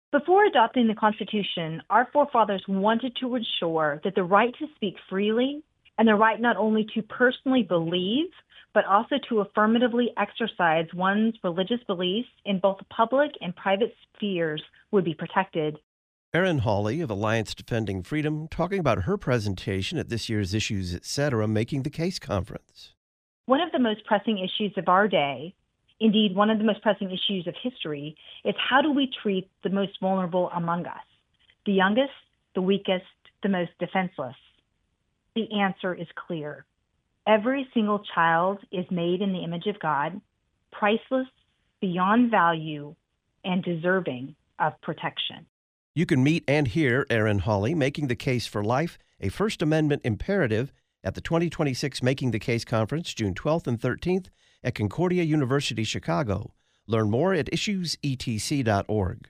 Before adopting the Constitution, our forefathers wanted to ensure that the right to speak freely and the right not only to personally believe, but also to affirmatively exercise one's religious beliefs in both public and private spheres would be protected. Erin Hawley of Alliance Defending Freedom talking about her presentation at this year's Issues Etc. Making the Case conference. One of the most pressing issues of our day, indeed one of the most pressing issues of history, is how do we treat the most vulnerable among us, the youngest, the weakest, the most defenseless? The answer is clear. Every single child is made in the image of God, priceless, beyond value, and deserving of protection. You can meet and hear Erin Hawley making the case for life, a First Amendment imperative, at the 2026 Making the Case Conference, June 12th and 13th at Concordia University, Chicago. Learn more at issuesetc.org.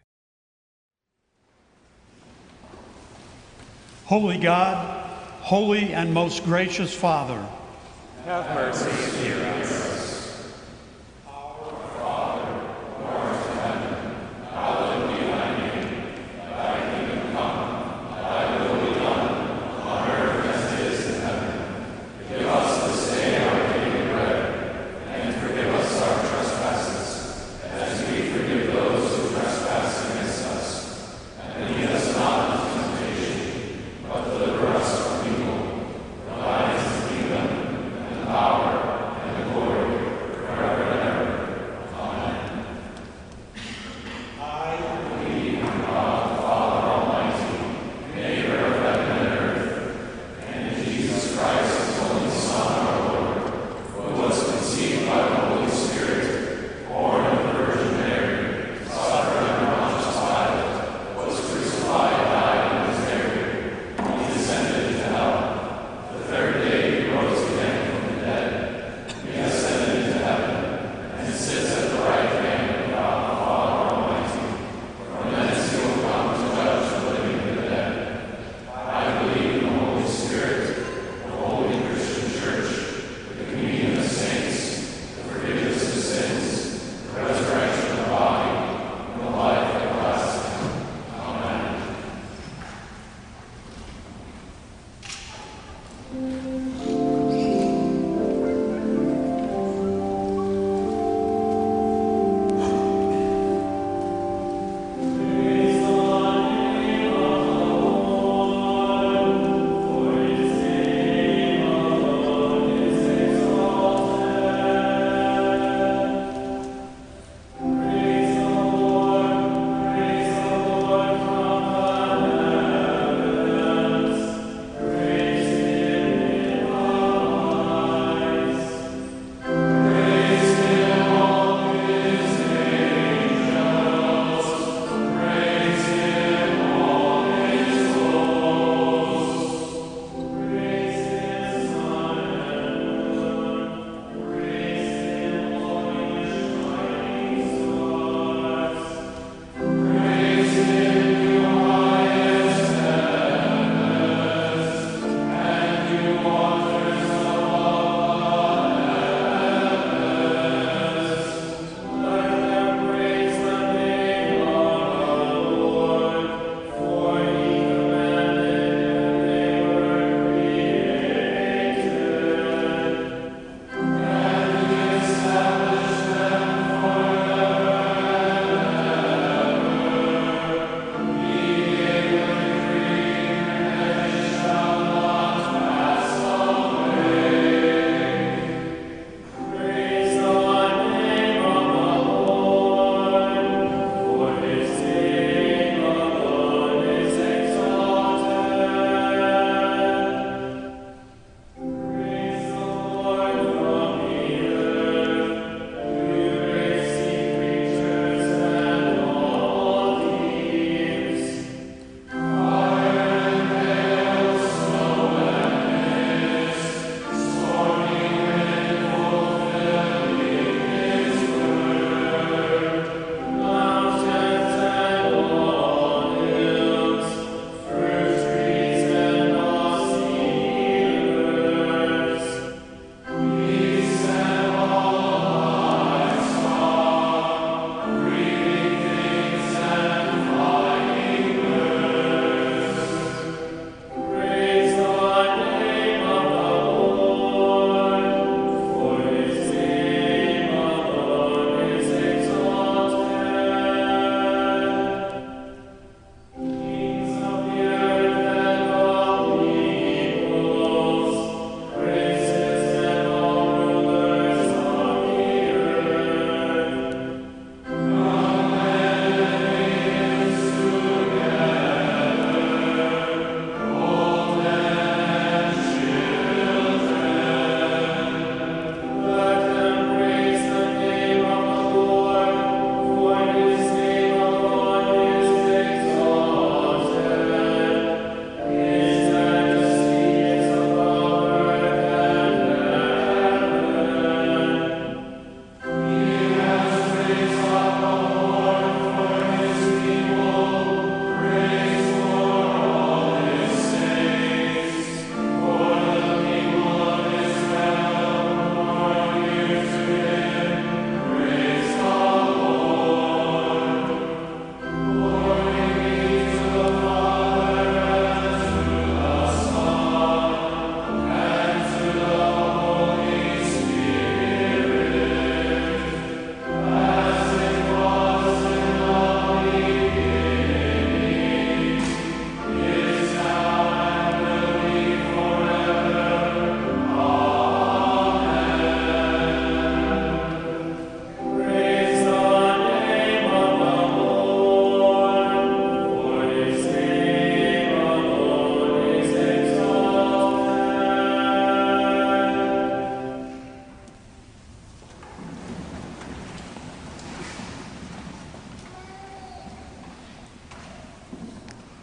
Holy God, holy and most gracious Father, have mercy and hear us. Power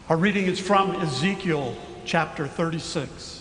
Our reading is from Ezekiel chapter 36.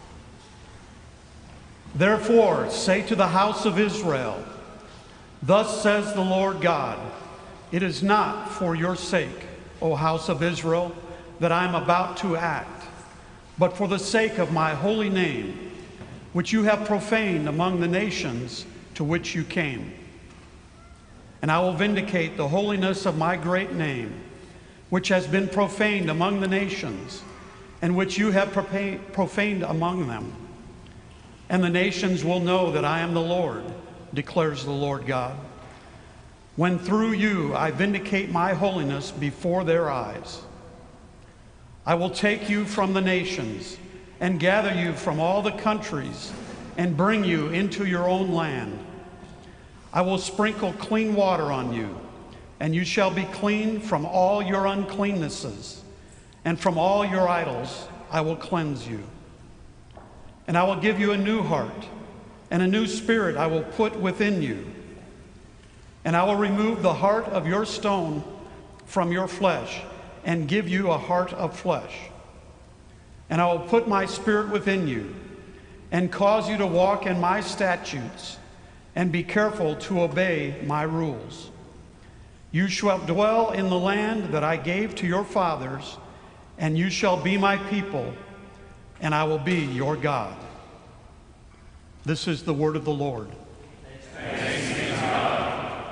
Therefore, say to the house of Israel, thus says the Lord God, it is not for your sake, O house of Israel, that I am about to act, but for the sake of my holy name, which you have profaned among the nations to which you came. And I will vindicate the holiness of my great name, which has been profaned among the nations, and which you have profaned among them. And the nations will know that I am the Lord, declares the Lord God, when through you I vindicate my holiness before their eyes. I will take you from the nations and gather you from all the countries and bring you into your own land. I will sprinkle clean water on you, and you shall be clean from all your uncleannesses, and from all your idols I will cleanse you. And I will give you a new heart, and a new spirit I will put within you. And I will remove the heart of your stone from your flesh, and give you a heart of flesh. And I will put my spirit within you, and cause you to walk in my statutes, and be careful to obey my rules. You shall dwell in the land that I gave to your fathers, and you shall be my people, and I will be your God. This is the word of the Lord. Thanks be to God.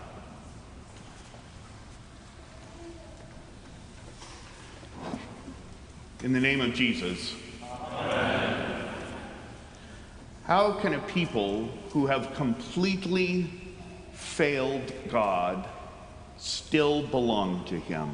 In the name of Jesus. Amen. How can a people who have completely failed God still belong to him?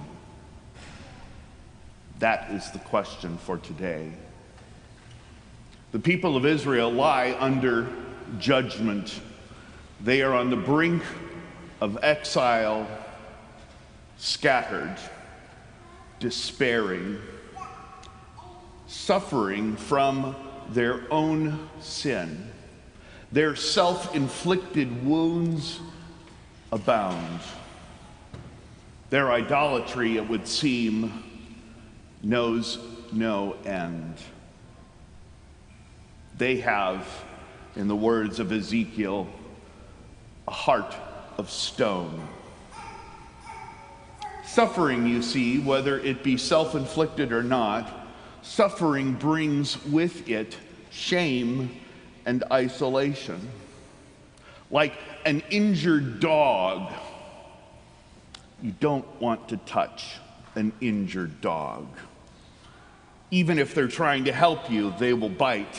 That is the question for today. The people of Israel lie under judgment. They are on the brink of exile, scattered, despairing, suffering from their own sin. Their self-inflicted wounds abound. Their idolatry, it would seem, knows no end. They have, in the words of Ezekiel, a heart of stone. Suffering, you see, whether it be self-inflicted or not, suffering brings with it shame and isolation. Like an injured dog, you don't want to touch an injured dog. Even if they're trying to help you, they will bite.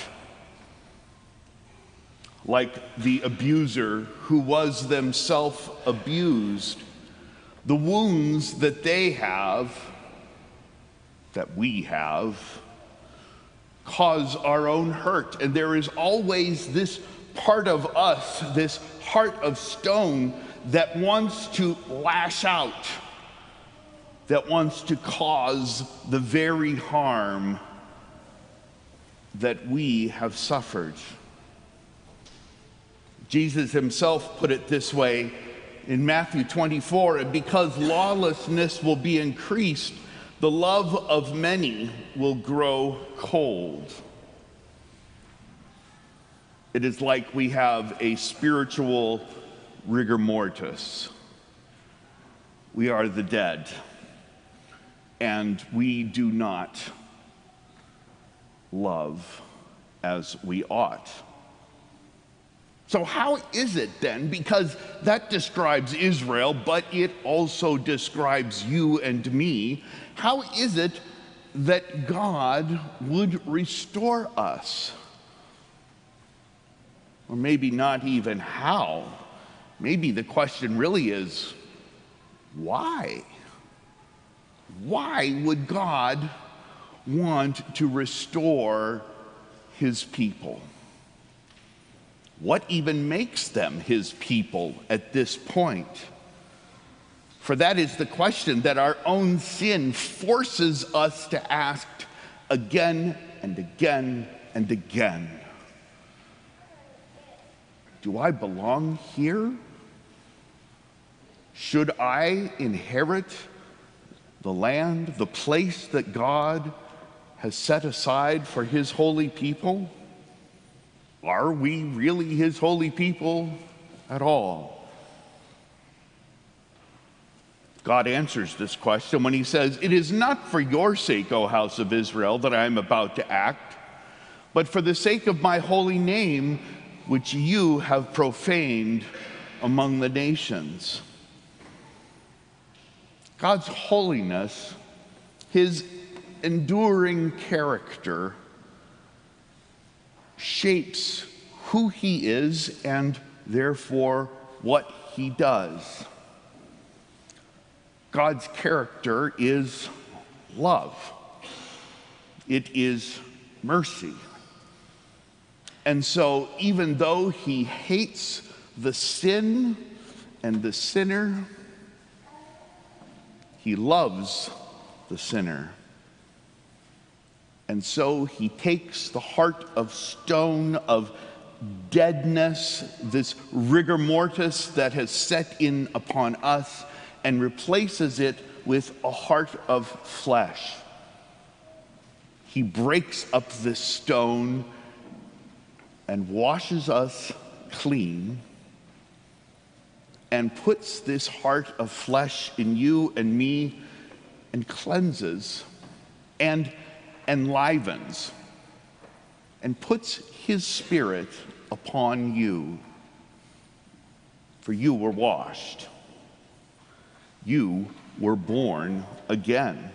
Like the abuser who was themselves abused, the wounds that they have, that we have, cause our own hurt. And there is always this part of us, this heart of stone, that wants to lash out, that wants to cause the very harm that we have suffered. Jesus himself put it this way in Matthew 24, and because lawlessness will be increased, the love of many will grow cold. It is like we have a spiritual rigor mortis. We are the dead, and we do not love as we ought. So how is it then, because that describes Israel, but it also describes you and me, how is it that God would restore us? Or maybe not even how. Maybe the question really is, why? Why would God want to restore his people? What even makes them his people at this point? For that is the question that our own sin forces us to ask again and again and again. Do I belong here? Should I inherit the land, the place that God has set aside for his holy people? Are we really his holy people at all? God answers this question when he says, "It is not for your sake, O house of Israel, that I am about to act, but for the sake of my holy name, which you have profaned among the nations." God's holiness, his enduring character, shapes who he is and therefore what he does. God's character is love. It is mercy. And so even though he hates the sin and the sinner, he loves the sinner. And so he takes the heart of stone, of deadness, this rigor mortis that has set in upon us, and replaces it with a heart of flesh. He breaks up this stone and washes us clean and puts this heart of flesh in you and me and cleanses and enlivens and puts his Spirit upon you. For you were washed. You were born again.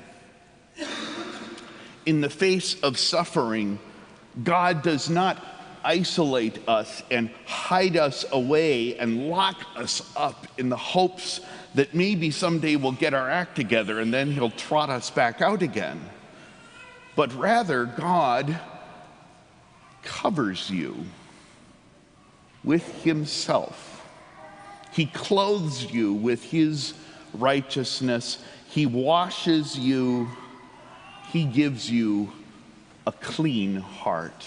In the face of suffering, God does not isolate us and hide us away and lock us up in the hopes that maybe someday we'll get our act together and then he'll trot us back out again. But rather, God covers you with himself. He clothes you with his righteousness. He washes you. He gives you a clean heart.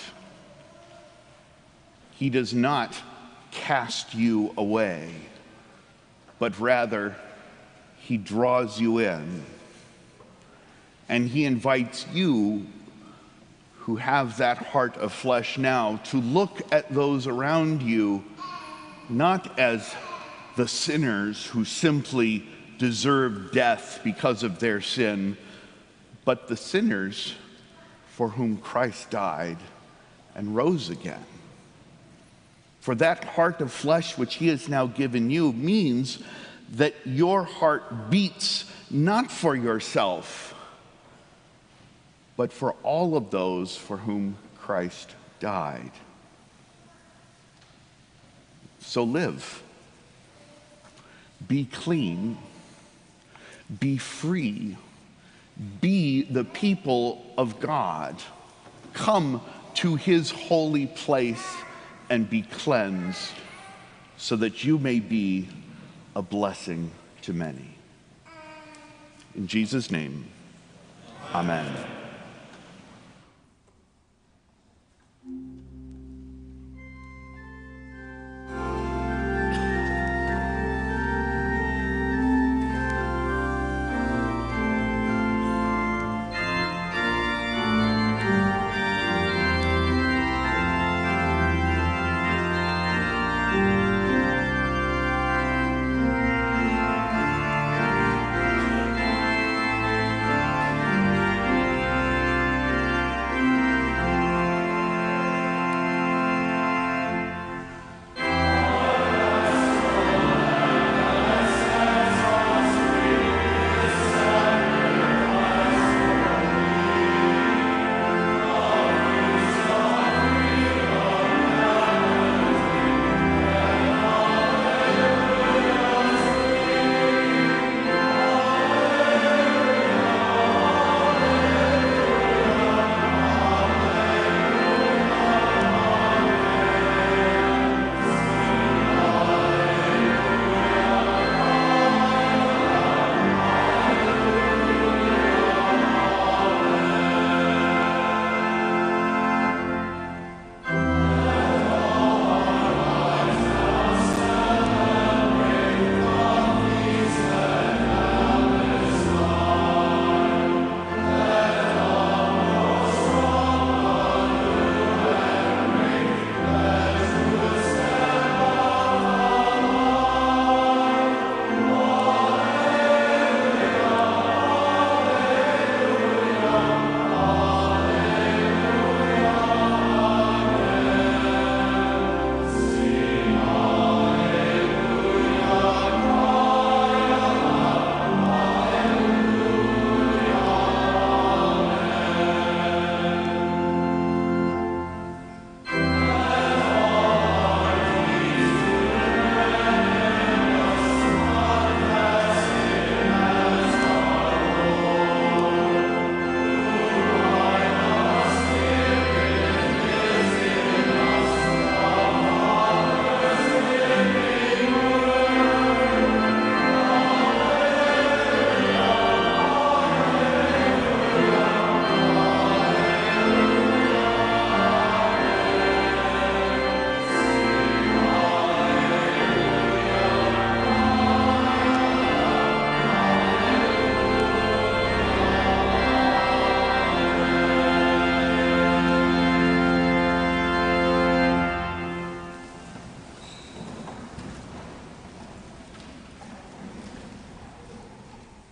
He does not cast you away, but rather he draws you in. And he invites you who have that heart of flesh now to look at those around you not as the sinners who simply deserve death because of their sin, but the sinners for whom Christ died and rose again. For that heart of flesh which he has now given you means that your heart beats not for yourself, but for all of those for whom Christ died. So live. Be clean. Be free. Be the people of God. Come to his holy place and be cleansed so that you may be a blessing to many. In Jesus' name, amen.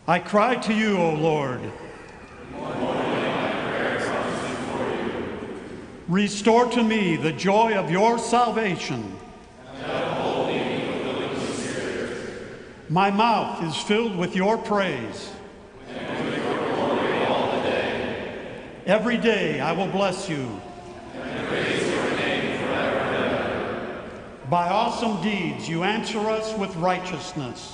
I cry to you, O Lord. Restore to me the joy of your salvation. My mouth is filled with your praise. Every day I will bless you. By awesome deeds you answer us with righteousness.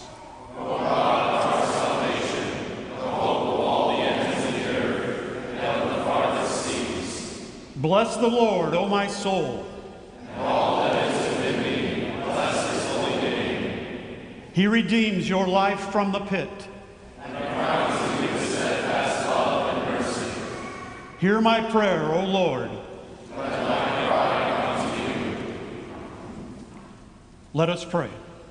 Bless the Lord, O my soul. And all that is within me, bless his holy name. He redeems your life from the pit. And crowns you with steadfast love and mercy. Hear my prayer, O Lord. Let my cry come to you. Let us pray.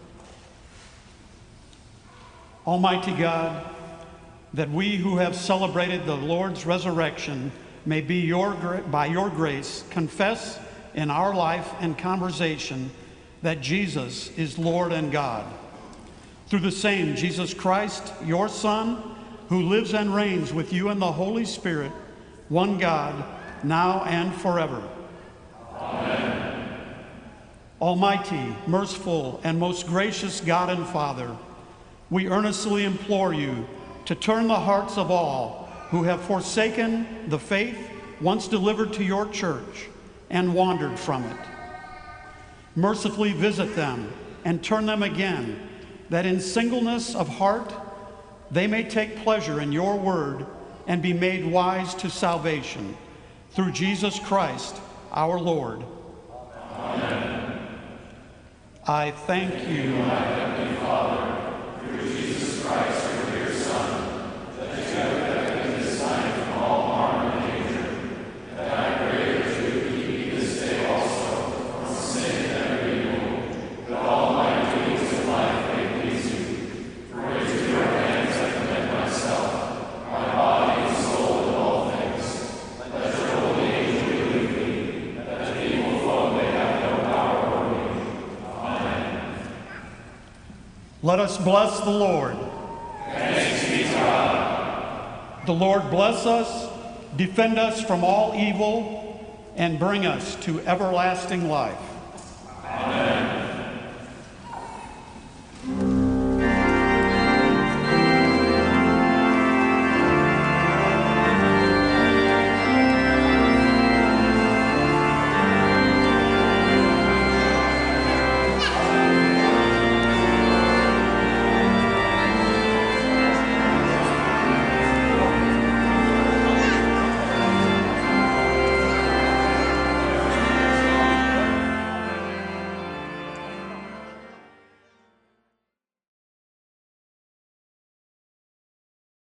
Almighty God, that we who have celebrated the Lord's resurrection may be by your grace confess in our life and conversation that Jesus is Lord and God. Through the same Jesus Christ, your Son, who lives and reigns with you in the Holy Spirit, one God, now and forever. Amen. Almighty, merciful, and most gracious God and Father, we earnestly implore you to turn the hearts of all who have forsaken the faith once delivered to your church and wandered from it. Mercifully visit them and turn them again, that in singleness of heart they may take pleasure in your word and be made wise to salvation. Through Jesus Christ, our Lord. Amen. I thank you, my Heavenly Father, through Jesus Christ, your dear Son, that you have kept me this night from all harm and danger, and I pray that you would keep me this day also from sin and evil, that all my duties in life may please you. For into your hands I commend myself, my body and soul and all things. Let your holy angel be with me, that the evil foe may have no power over me. Amen. Let us bless the Lord. Thanks be to God. The Lord bless us, defend us from all evil, and bring us to everlasting life.